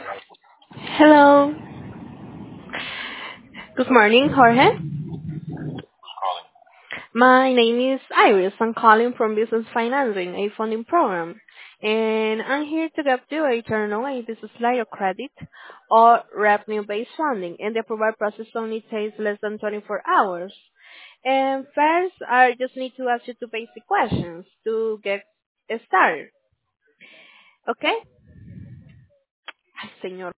Hello. Good morning, Jorge. My name is Iris. I'm calling from Business Financing, a funding program. And I'm here to get you a turn on a business line of credit or revenue-based funding. And the approval process only takes less than 24 hours. And first, I just need to ask you two basic questions to get started. Okay? Ay, señor.